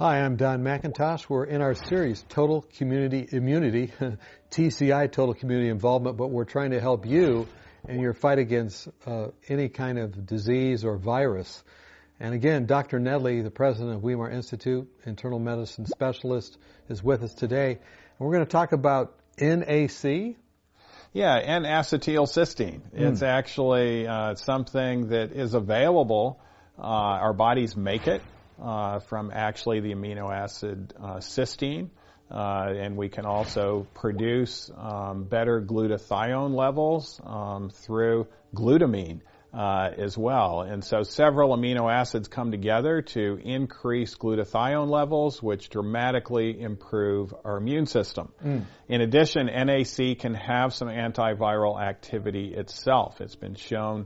Hi, I'm Don McIntosh. We're in our series, Total Community Immunity, TCI, Total Community Involvement, but we're trying to help you in your fight against any kind of disease or virus. And again, Dr. Nedley, the president of Weimar Institute, internal medicine specialist, is with us today. And we're going to talk about NAC. Yeah, N-acetylcysteine. It's actually something that is available. Our bodies make it from actually the amino acid cysteine. And we can also produce better glutathione levels through glutamine as well. And so several amino acids come together to increase glutathione levels, which dramatically improve our immune system. In addition, NAC can have some antiviral activity itself. It's been shown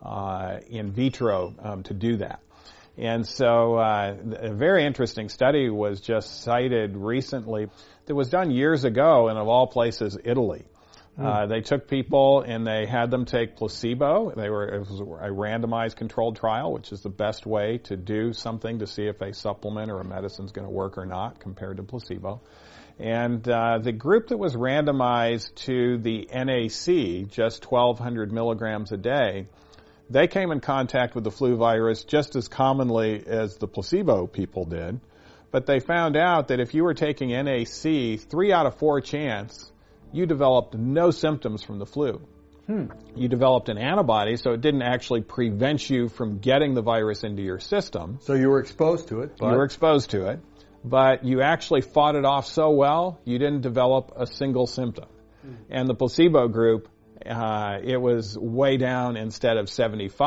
in vitro to do that. And so a very interesting study was just cited recently that was done years ago in, of all places, Italy. They took people and they had them take placebo. It was a randomized controlled trial, which is the best way to do something to see if a supplement or a medicine is going to work or not compared to placebo. And the group that was randomized to the NAC, just 1,200 milligrams a day, they came in contact with the flu virus just as commonly as the placebo people did. But they found out that if you were taking NAC, 3 out of 4 chance, you developed no symptoms from the flu. You developed an antibody, so it didn't actually prevent you from getting the virus into your system. So you were exposed to it. You were exposed to it, but you actually fought it off so well, you didn't develop a single symptom. And the placebo group, it was way down. Instead of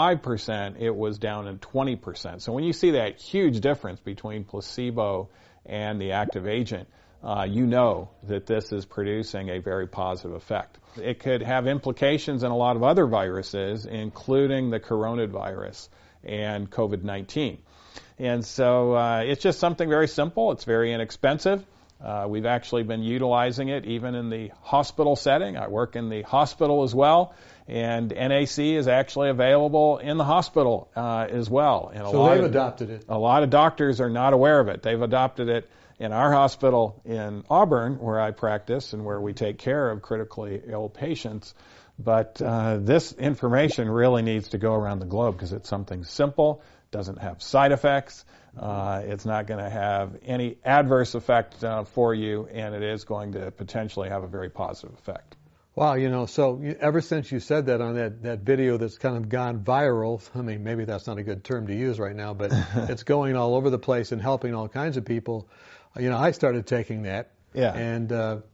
75%, it was down in 20%. So when you see that huge difference between placebo and the active agent, you know that this is producing a very positive effect. It could have implications in a lot of other viruses, including the coronavirus and COVID-19. And so it's just something very simple. It's very inexpensive. We've actually been utilizing it even in the hospital setting. I work in the hospital as well, and NAC is actually available in the hospital as well. And so they've adopted it. A lot of doctors are not aware of it. They've adopted it in our hospital in Auburn, where I practice and where we take care of critically ill patients. But this information really needs to go around the globe because it's something simple, doesn't have side effects. It's not going to have any adverse effect for you, and it is going to potentially have a very positive effect. Wow, so ever since you said that on that video that's kind of gone viral, I mean, maybe that's not a good term to use right now, but it's going all over the place and helping all kinds of people. I started taking that. Yeah. And,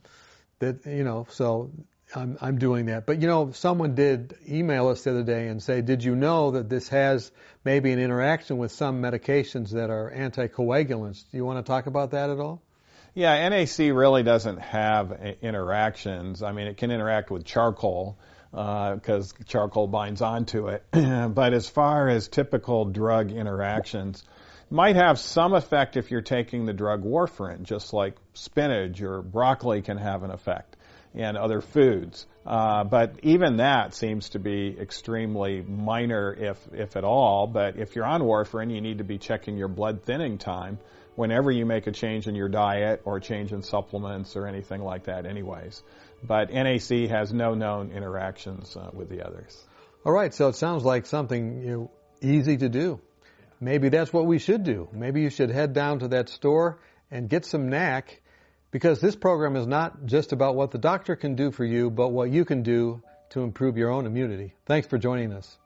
so I'm doing that. But, someone did email us the other day and say, did you know that this has maybe an interaction with some medications that are anticoagulants? Do you want to talk about that at all? Yeah, NAC really doesn't have interactions. I mean, it can interact with charcoal because charcoal binds onto it. But as far as typical drug interactions, might have some effect if you're taking the drug warfarin, just like spinach or broccoli can have an effect, and other foods. But even that seems to be extremely minor, if at all. But if you're on warfarin, you need to be checking your blood thinning time whenever you make a change in your diet or change in supplements or anything like that anyways. But NAC has no known interactions with the others. All right, so it sounds like something easy to do. Maybe that's what we should do. Maybe you should head down to that store and get some NAC, because this program is not just about what the doctor can do for you, but what you can do to improve your own immunity. Thanks for joining us.